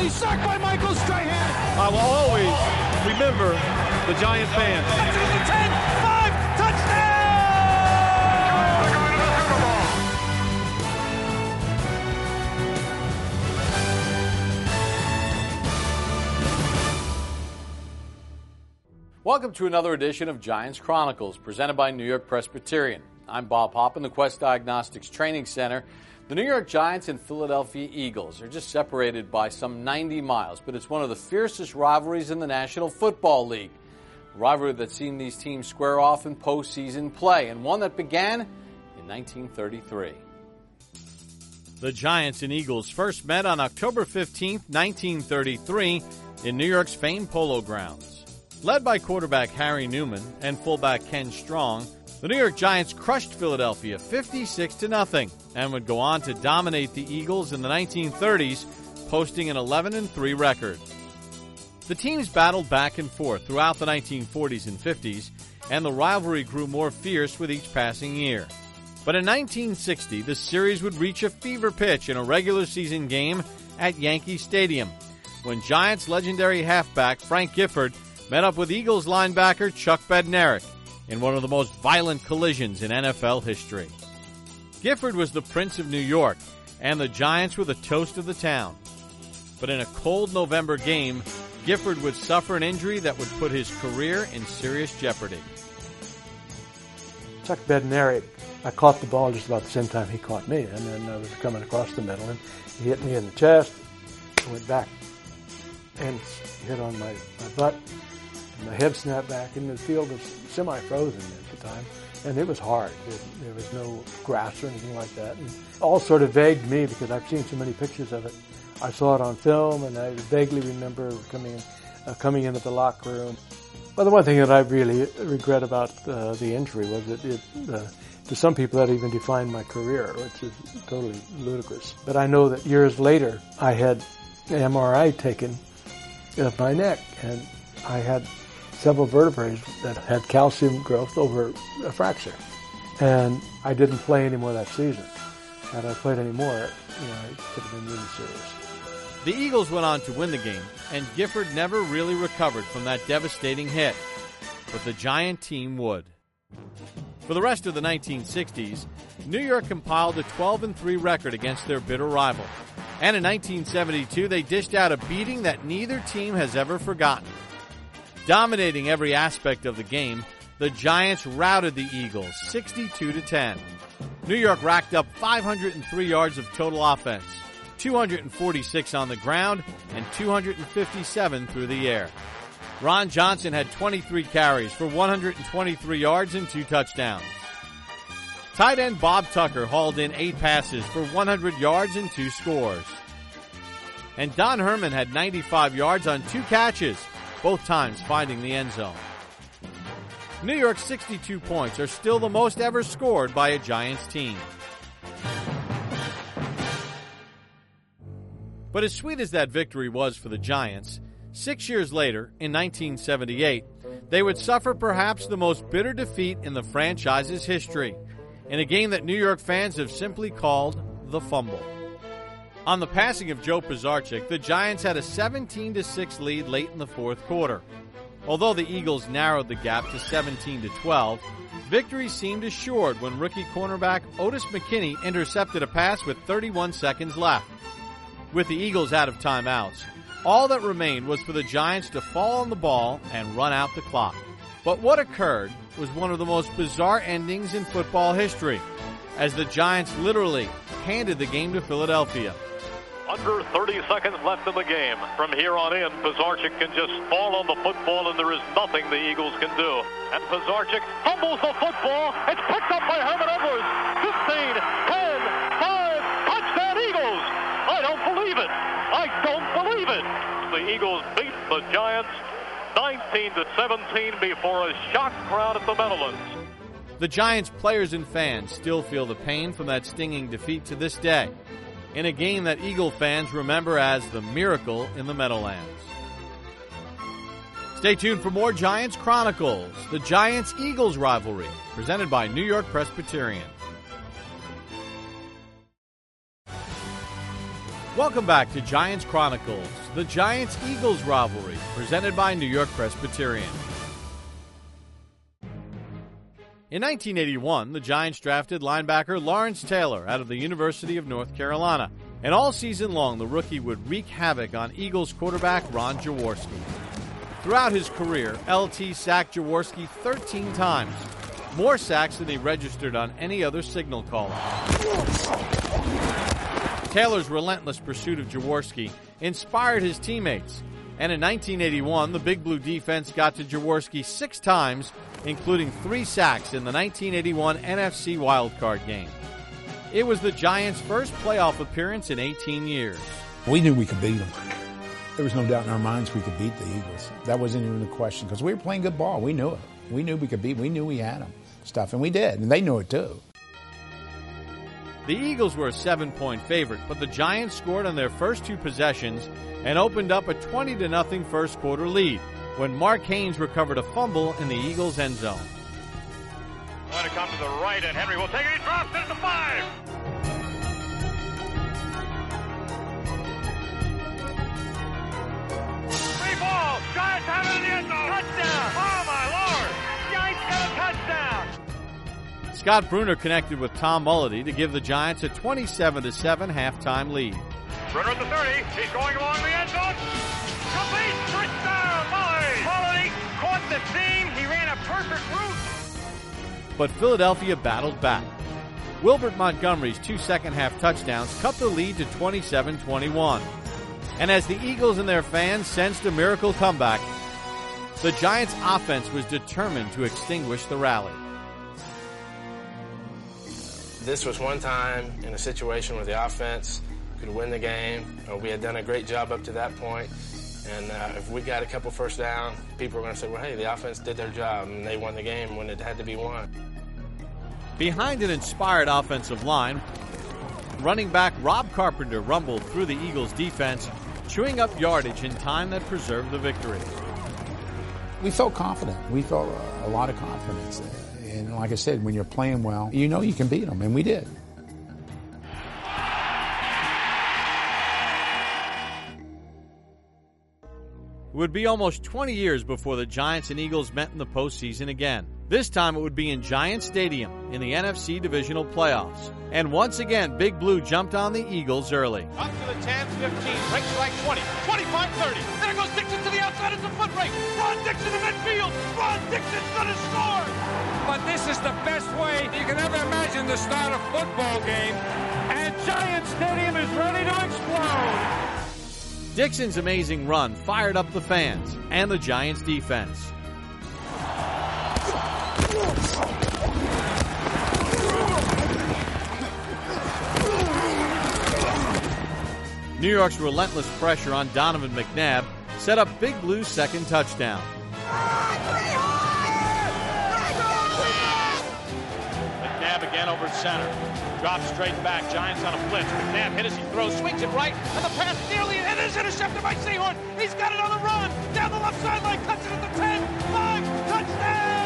He's sacked by Michael Strahan. I will always remember the Giant fans. That's to the 10, 5, touchdown! Welcome to another edition of Giants Chronicles, presented by New York Presbyterian. I'm Bob Hopp in the Quest Diagnostics Training Center. The New York Giants and Philadelphia Eagles are just separated by some 90 miles, but it's one of the fiercest rivalries in the National Football League. A rivalry that's seen these teams square off in postseason play, and one that began in 1933. The Giants and Eagles first met on October 15, 1933, in New York's famed Polo Grounds. Led by quarterback Harry Newman and fullback Ken Strong, the New York Giants crushed Philadelphia 56-0 and would go on to dominate the Eagles in the 1930s, posting an 11-3 record. The teams battled back and forth throughout the 1940s and 50s, and the rivalry grew more fierce with each passing year. But in 1960, the series would reach a fever pitch in a regular season game at Yankee Stadium, when Giants legendary halfback Frank Gifford met up with Eagles linebacker Chuck Bednarik in one of the most violent collisions in NFL history. Gifford was the Prince of New York, and the Giants were the toast of the town. But in a cold November game, Gifford would suffer an injury that would put his career in serious jeopardy. Chuck Bednarik, I caught the ball just about the same time he caught me, and then I was coming across the middle, and he hit me in the chest, I went back, and hit on my butt. My head snapped back, and the field was semi-frozen at the time, and it was hard. There was no grass or anything like that. And all sort of vague to me because I've seen so many pictures of it. I saw it on film, and I vaguely remember coming into the locker room. Well, the one thing that I really regret about the injury was that to some people that even defined my career, which is totally ludicrous. But I know that years later, I had an MRI taken of my neck, and I had several vertebrae that had calcium growth over a fracture. And I didn't play anymore that season. Had I played anymore, it could have been really serious. The Eagles went on to win the game, and Gifford never really recovered from that devastating hit. But the Giant team would. For the rest of the 1960s, New York compiled a 12-3 record against their bitter rival. And in 1972, they dished out a beating that neither team has ever forgotten. Dominating every aspect of the game, the Giants routed the Eagles 62-10. New York racked up 503 yards of total offense, 246 on the ground, and 257 through the air. Ron Johnson had 23 carries for 123 yards and 2 touchdowns. Tight end Bob Tucker hauled in 8 passes for 100 yards and 2 scores. And Don Herman had 95 yards on 2 catches, both times finding the end zone. New York's 62 points are still the most ever scored by a Giants team. But as sweet as that victory was for the Giants, 6 years later, in 1978, they would suffer perhaps the most bitter defeat in the franchise's history, in a game that New York fans have simply called the fumble. On the passing of Joe Pisarcik, the Giants had a 17-6 lead late in the fourth quarter. Although the Eagles narrowed the gap to 17-12, victory seemed assured when rookie cornerback Otis McKinney intercepted a pass with 31 seconds left. With the Eagles out of timeouts, all that remained was for the Giants to fall on the ball and run out the clock. But what occurred was one of the most bizarre endings in football history, as the Giants literally handed the game to Philadelphia. Under 30 seconds left in the game. From here on in, Pisarcik can just fall on the football, and there is nothing the Eagles can do. And Pisarcik fumbles the football. It's picked up by Herman Edwards. 15, 10, 5, touchdown Eagles! I don't believe it. I don't believe it. The Eagles beat the Giants 19-17 before a shocked crowd at the Meadowlands. The Giants players and fans still feel the pain from that stinging defeat to this day, in a game that Eagle fans remember as the miracle in the Meadowlands. Stay tuned for more Giants Chronicles, the Giants-Eagles rivalry, presented by New York Presbyterian. Welcome back to Giants Chronicles, the Giants-Eagles rivalry, presented by New York Presbyterian. In 1981, the Giants drafted linebacker Lawrence Taylor out of the University of North Carolina. And all season long, the rookie would wreak havoc on Eagles quarterback Ron Jaworski. Throughout his career, LT sacked Jaworski 13 times, more sacks than he registered on any other signal caller. Taylor's relentless pursuit of Jaworski inspired his teammates, and in 1981, the Big Blue defense got to Jaworski 6 times, including 3 sacks in the 1981 NFC wildcard game. It was the Giants' first playoff appearance in 18 years. We knew we could beat them. There was no doubt in our minds we could beat the Eagles. That wasn't even the question because we were playing good ball. We knew it. We knew we could beat. We knew we had them, stuff, and we did, and they knew it too. The Eagles were a 7-point favorite, but the Giants scored on their first 2 possessions and opened up a 20-0 first quarter lead when Mark Haynes recovered a fumble in the Eagles' end zone. Going to come to the right, and Henry will take it. He drops it at the 5. Free ball. Giants have it in the end zone. Touchdown. Oh, my Lord. Giants got a touchdown. Scott Brunner connected with Tom Mulledy to give the Giants a 27-7 halftime lead. Brunner at the 30. He's going along the end zone. Complete. Touchdown. Mulledy caught the seam. He ran a perfect route. But Philadelphia battled back. Wilbert Montgomery's 2 second-half touchdowns cut the lead to 27-21. And as the Eagles and their fans sensed a miracle comeback, the Giants' offense was determined to extinguish the rally. This was one time in a situation where the offense could win the game. We had done a great job up to that point. And if we got a couple first down, people were going to say, well, hey, the offense did their job, and they won the game when it had to be won. Behind an inspired offensive line, running back Rob Carpenter rumbled through the Eagles' defense, chewing up yardage in time that preserved the victory. We felt confident. We felt a lot of confidence. And like I said, when you're playing well, you know you can beat them, and we did. It would be almost 20 years before the Giants and Eagles met in the postseason again. This time it would be in Giant Stadium in the NFC Divisional Playoffs. And once again, Big Blue jumped on the Eagles early. Up to the 10, 15, right strike 20, 25, 30. There goes Dixon to the outside. It's a foot race. Ron Dixon in midfield. Ron Dixon's going to score. But this is the best way you can ever imagine to start a football game. And Giant Stadium is ready to explode. Dixon's amazing run fired up the fans and the Giants' defense. New York's relentless pressure on Donovan McNabb set up Big Blue's second touchdown. McNabb again over center. Drops straight back. Giants on a blitz. McNabb hit as he throws. Swings it right. And the pass nearly and is intercepted by Sehorn. He's got it on the run. Down the left sideline. Cuts it at the 10. 5. Touchdown!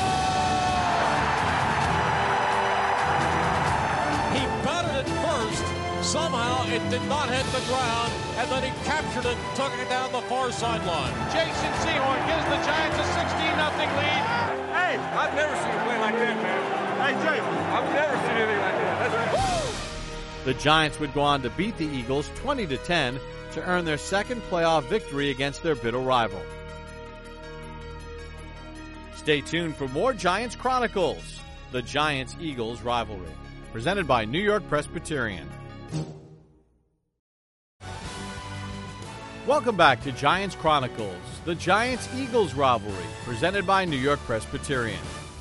He batted it first. Somehow it did not hit the ground. And then he captured it, took it down the far sideline. Jason Sehorn gives the Giants a 16-0 lead. Hey, I've never seen a play like that, man. Hey, Jay, I've never seen anything like that. The Giants would go on to beat the Eagles 20-10 to earn their second playoff victory against their bitter rival. Stay tuned for more Giants Chronicles, the Giants-Eagles rivalry, presented by New York Presbyterian. Welcome back to Giants Chronicles, the Giants-Eagles rivalry, presented by New York Presbyterian.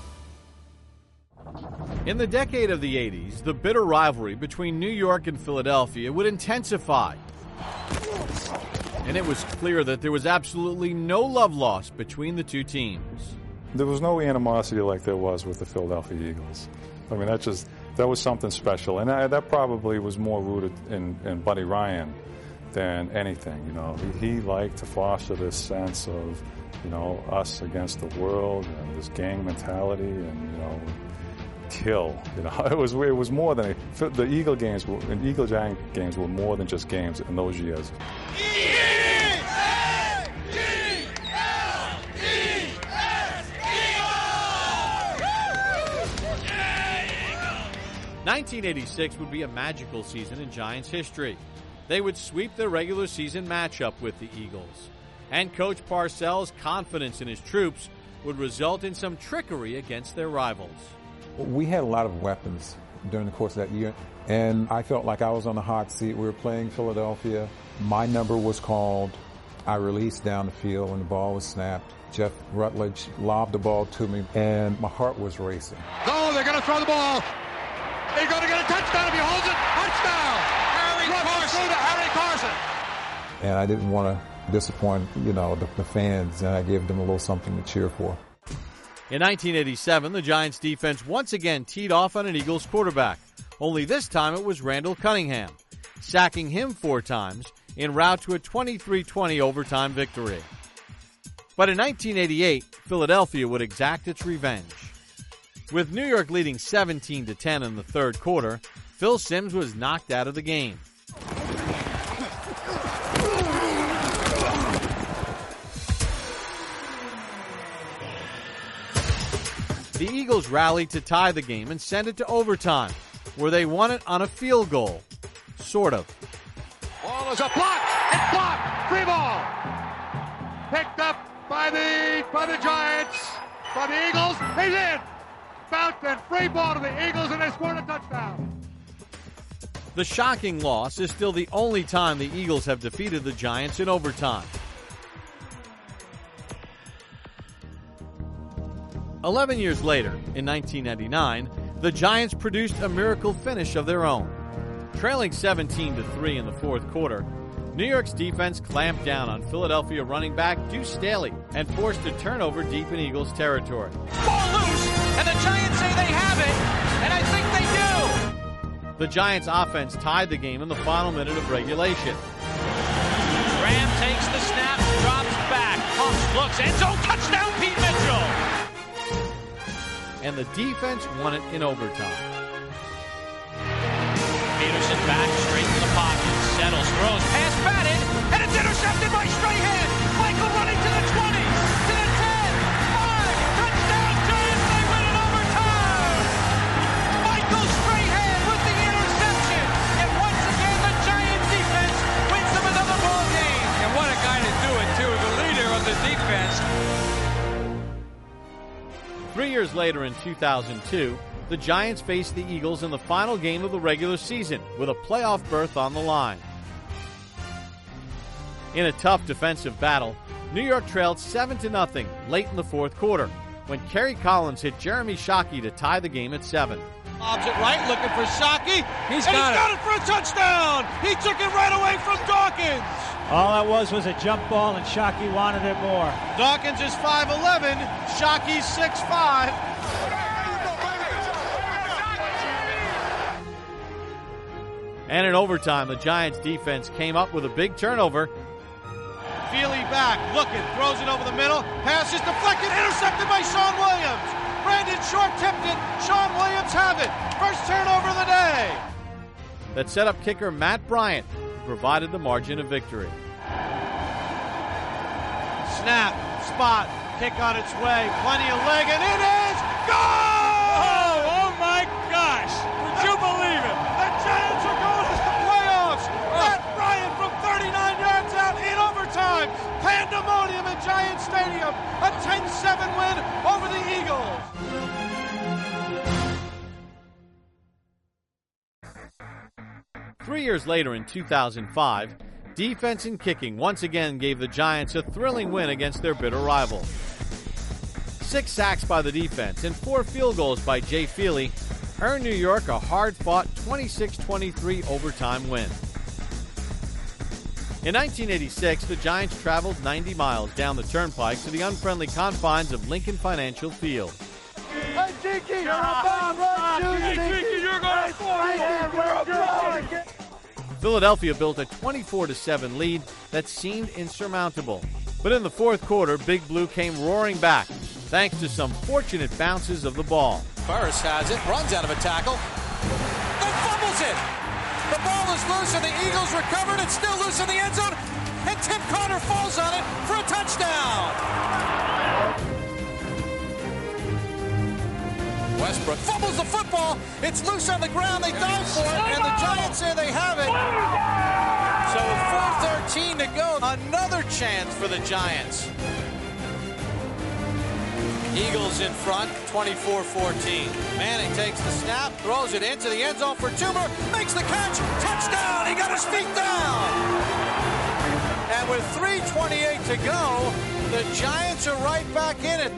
In the decade of the 80s, the bitter rivalry between New York and Philadelphia would intensify. And it was clear that there was absolutely no love lost between the two teams. There was no animosity like there was with the Philadelphia Eagles. I mean, that was something special. And that probably was more rooted in Buddy Ryan than anything. You know, he liked to foster this sense of, you know, us against the world and this gang mentality and, you know, kill. It was more than the Eagle Giant games were more than just games in those years. 1986 would be a magical season in Giants history. They would sweep their regular season matchup with the Eagles. And Coach Parcells' confidence in his troops would result in some trickery against their rivals. We had a lot of weapons during the course of that year, and I felt like I was on the hot seat. We were playing Philadelphia. My number was called. I released down the field when the ball was snapped. Jeff Rutledge lobbed the ball to me, and my heart was racing. Oh, they're going to throw the ball. They're going to get a touchdown if he holds it. Touchdown! Harry Carson. And I didn't want to disappoint, the fans, and I gave them a little something to cheer for. In 1987, the Giants defense once again teed off on an Eagles quarterback. Only this time it was Randall Cunningham, sacking him 4 times en route to a 23-20 overtime victory. But in 1988, Philadelphia would exact its revenge. With New York leading 17-10 in the third quarter, Phil Simms was knocked out of the game. The Eagles rallied to tie the game and send it to overtime, where they won it on a field goal. Sort of. Ball is a block. It's blocked. Free ball. Picked up by the Giants. By the Eagles. He's in. Fountain. Free ball to the Eagles, and they scored a touchdown. The shocking loss is still the only time the Eagles have defeated the Giants in overtime. 11 years later, in 1999, the Giants produced a miracle finish of their own. Trailing 17-3 in the fourth quarter, New York's defense clamped down on Philadelphia running back Deuce Staley and forced a turnover deep in Eagles territory. Ball loose, and the Giants say they have it, and I think they do. The Giants' offense tied the game in the final minute of regulation. Graham takes the snap, drops back, pumps, looks, end zone, touchdown, Pete Mitchell. And the defense won it in overtime. Peterson back straight to the pocket, settles, throws, pass batted, and it's intercepted by Strahan. Michael running to the 20, to the 10, 5, touchdown Giants, they win in overtime. Michael Strahan with the interception, and once again the Giants defense wins them another ball game. And what a guy to do it, too, the leader of the defense. 3 years later in 2002, the Giants faced the Eagles in the final game of the regular season with a playoff berth on the line. In a tough defensive battle, New York trailed 7-0 late in the fourth quarter when Kerry Collins hit Jeremy Shockey to tie the game at 7. Lobs it right, looking for Shockey. He's got it for a touchdown. He took it right away from Dawkins. All that was a jump ball, and Shockey wanted it more. Dawkins is 5'11", Shockey's 6'5". And in overtime, the Giants defense came up with a big turnover. Feely back, looking, throws it over the middle. Pass is deflected, intercepted by Sean Williams. Brandon Short tipped it. Sean Williams have it. First turnover of the day. That set up kicker Matt Bryant, who provided the margin of victory. Snap, spot, kick on its way. Plenty of leg, and it is goal! Oh my gosh! Would you believe it? The Giants are going to the playoffs. Matt Bryant from 39 yards out in overtime. Pandemonium at Giant Stadium. A 10-7 win over the Eagles. Three years later in 2005, defense and kicking once again gave the Giants a thrilling win against their bitter rival. 6 sacks by the defense and 4 field goals by Jay Feely earned New York a hard-fought 26-23 overtime win. In 1986, the Giants traveled 90 miles down the turnpike to the unfriendly confines of Lincoln Financial Field. Hey, Dinky, you're a bomb run, Hey, Dinky, you're going to score. Philadelphia built a 24-7 lead that seemed insurmountable. But in the fourth quarter, Big Blue came roaring back, thanks to some fortunate bounces of the ball. Burris has it, runs out of a tackle, then fumbles it. The ball is loose and the Eagles recovered. It's still loose in the end zone, and Tim Carter falls on it for a touchdown. Westbrook fumbles the football. It's loose on the ground. They dive for it, and the Giants say they have it. So with 4:13 to go, another chance for the Giants. Eagles in front, 24-14. Manning takes the snap, throws it into the end zone for Toomer, makes the catch, touchdown! He got his feet down! And with 3:28 to go, the Giants are right back in it.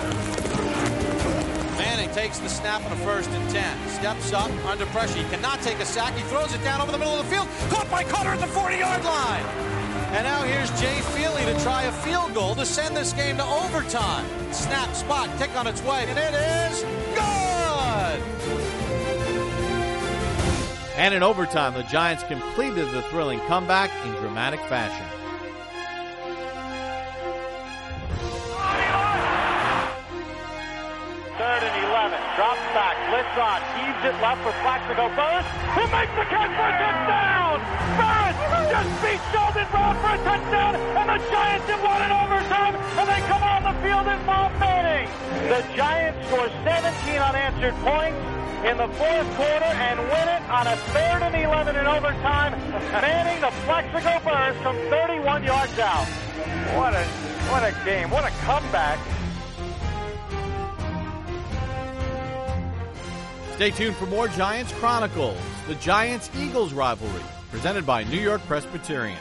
Manning takes the snap on a 1st and 10. Steps up under pressure. He cannot take a sack. He throws it down over the middle of the field. Caught by Carter at the 40-yard line. And now here's Jay Feely to try a field goal to send this game to overtime. Snap, spot, kick on its way, and it is good! And in overtime, the Giants completed the thrilling comeback in dramatic fashion. Third and 11. Drops back. Blitz on. Heaves it left for Plaxico Burris, who makes the catch for a touchdown! Burris just beat Sheldon Brown for a touchdown, and the Giants have won in overtime, and they come on the field in Bob Manning. The Giants score 17 unanswered points in the fourth quarter and win it on a 3rd and 11 in overtime. Manning to Plaxico Burris from 31 yards out. What a game. What a comeback. Stay tuned for more Giants Chronicles, the Giants-Eagles rivalry, presented by New York Presbyterian.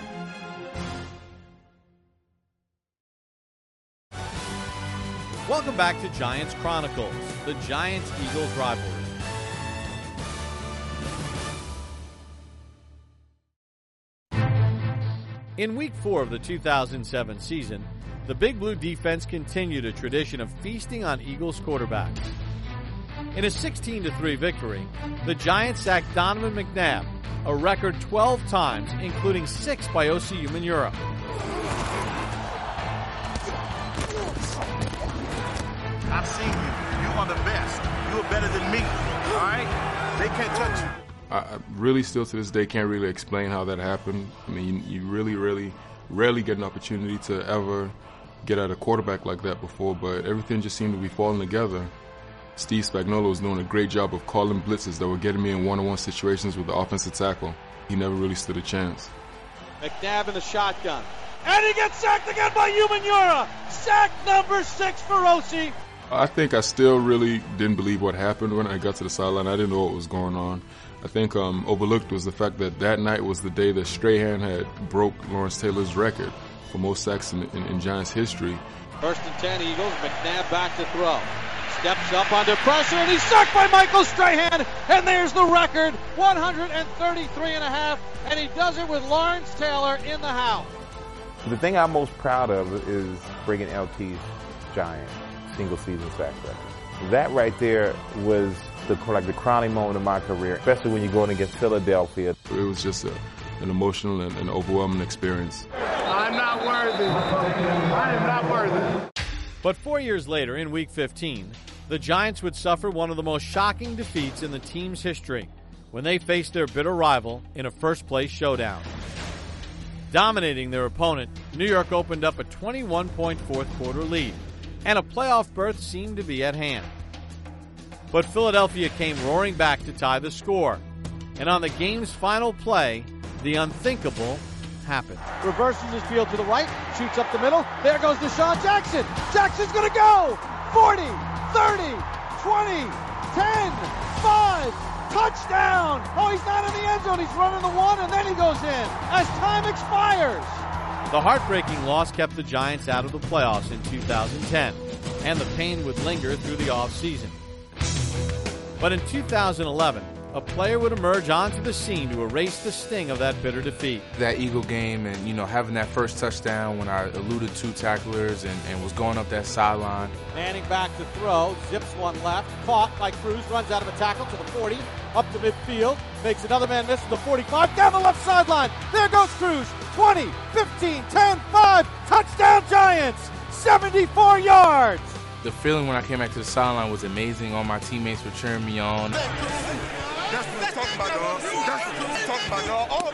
Welcome back to Giants Chronicles, the Giants-Eagles rivalry. In Week 4 of the 2007 season, the Big Blue defense continued a tradition of feasting on Eagles quarterbacks. In a 16-3 victory, the Giants sacked Donovan McNabb a record 12 times, including 6 by Osi Umenyiora. I've seen you. You are the best. You are better than me. All right? They can't touch you. I really still to this day can't really explain how that happened. I mean, you really rarely get an opportunity to ever get at a quarterback like that before, but everything just seemed to be falling together. Steve Spagnuolo was doing a great job of calling blitzes that were getting me in one-on-one situations with the offensive tackle. He never really stood a chance. McNabb in the shotgun. And he gets sacked again by Umenyiora. Sack number 6 for Osi. I think I still really didn't believe what happened when I got to the sideline. I didn't know what was going on. I think overlooked was the fact that night was the day that Strahan had broke Lawrence Taylor's record for most sacks in Giants history. 1st and 10 Eagles. McNabb back to throw. Steps up under pressure, and he's sacked by Michael Strahan, and there's the record, 133.5, and he does it with Lawrence Taylor in the house. The thing I'm most proud of is breaking LT's giant single-season sack record. That right there was the crowning moment of my career, especially when you're going against Philadelphia. It was just an emotional and overwhelming experience. I'm not worthy. I am not worthy. But 4 years later, in Week 15, the Giants would suffer one of the most shocking defeats in the team's history when they faced their bitter rival in a first-place showdown. Dominating their opponent, New York opened up a 21-point fourth-quarter lead, and a playoff berth seemed to be at hand. But Philadelphia came roaring back to tie the score, and on the game's final play, the unthinkable happened. Reverses his field to the right, shoots up the middle. There goes Deshaun Jackson. Jackson's going to go. 40, 30, 20, 10, 5, touchdown. Oh, he's not in the end zone. He's running the one, and then he goes in as time expires. The heartbreaking loss kept the Giants out of the playoffs in 2010, and the pain would linger through the offseason. But in 2011, a player would emerge onto the scene to erase the sting of that bitter defeat. That Eagle game and, having that first touchdown when I eluded 2 tacklers and was going up that sideline. Manning back to throw, zips one left, caught by Cruz, runs out of a tackle to the 40, up to midfield, makes another man miss to the 45, down the left sideline. There goes Cruz, 20, 15, 10, 5, touchdown Giants, 74 yards. The feeling when I came back to the sideline was amazing. All my teammates were cheering me on. That's what I'm talking about, dog. That's what I'm talking about, dog. All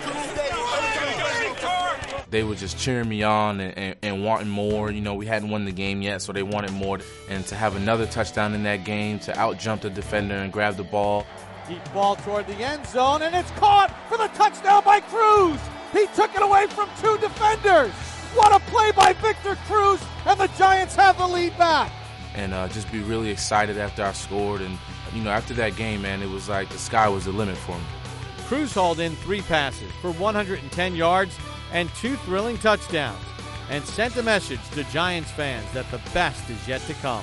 they were just cheering me on and wanting more. You know, we hadn't won the game yet, so they wanted more. And to have another touchdown in that game, to out-jump the defender and grab the ball. Deep ball toward the end zone, and it's caught for the touchdown by Cruz. He took it away from two defenders. What a play by Victor Cruz, and the Giants have the lead back. And just be really excited after I scored. And, you know, after that game, man, it was like the sky was the limit for me. Cruz hauled in 3 passes for 110 yards and 2 thrilling touchdowns, and sent a message to Giants fans that the best is yet to come.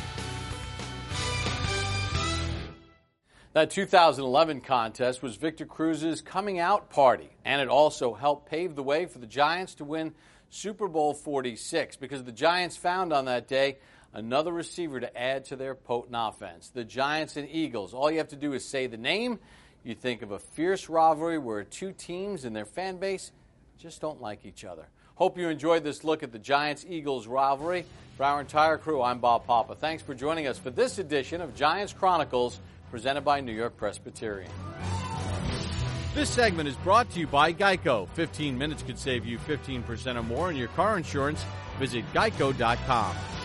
That 2011 contest was Victor Cruz's coming out party, and it also helped pave the way for the Giants to win Super Bowl 46, because the Giants found on that day another receiver to add to their potent offense. The Giants and Eagles. All you have to do is say the name. You think of a fierce rivalry where two teams and their fan base just don't like each other. Hope you enjoyed this look at the Giants-Eagles rivalry. For our entire crew, I'm Bob Papa. Thanks for joining us for this edition of Giants Chronicles, presented by New York Presbyterian. This segment is brought to you by Geico. 15 minutes could save you 15% or more in your car insurance. Visit geico.com.